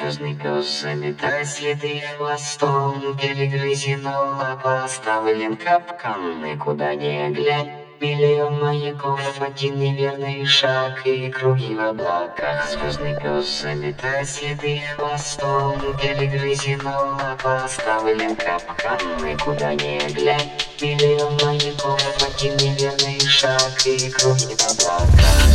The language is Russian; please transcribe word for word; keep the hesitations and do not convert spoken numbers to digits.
Звездный пес заметает следы хвостом, перегрызено поставлен капкан, и куда ни глянь. Миллион маяков, один неверный шаг и круги в облаках. Звездный пес заметает следы хвостом, перегрызено поставлен капкан, и куда ни глянь. Миллион маяков, один неверный шаг и круги в облаках.